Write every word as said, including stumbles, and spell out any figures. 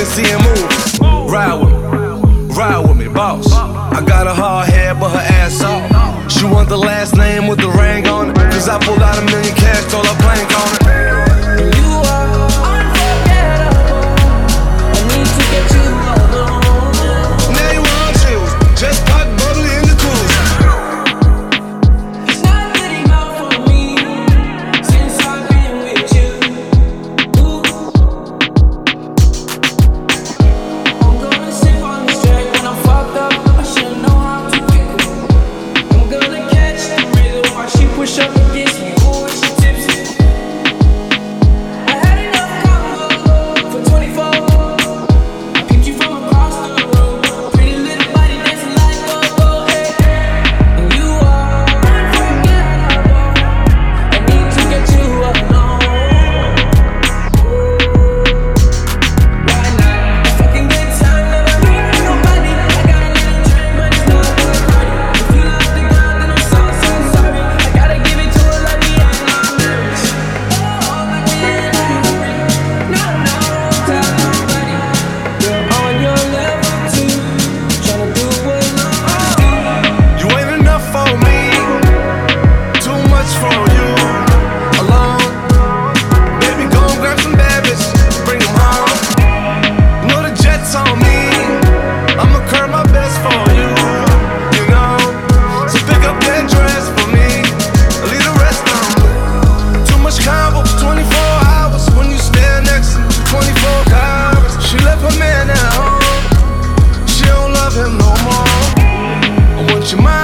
even see him move. Ride with me, ride with me, boss. I got a hard head, but her ass off. She want the last name with the ring on it. Cause I pulled out a million cash, told her blank on it. And you are unforgettable. I need to get you alone. Now you want chills, just pop bubbly in the cruise. It's not good enough for me since I've been with you. Ooh. I'm gonna sip on this track when I'm fucked up. I should know how to pick it. I'm gonna catch the rhythm while she push up against me. Ooh, she tipsy. I had enough combo for twenty-four. I peeped you from across the room. Pretty little body dancing like go-go, hey. And you are unforgettable. I need to get you alone. Why not? If I can get time, never need nobody. I got a little dream, but it's not good party. If you love the girl, then I'm so, so sorry. I gotta give it to her like me and I'm nervous. Oh, like me and I'm nervous. No, no, tell nobody. You're on your level too. Tryna do what nobody do. You ain't enough for me, too much for you. Alone, baby, go and grab some bad bitches, bring them home. You know the jet's on me, I'ma curb my best for you. You know, so pick up that dress for me, leave the rest on me. Too much combo, twenty-four hours when you stand next to me, twenty-four hours. She left her man at home, she don't love him no more. I want your mind.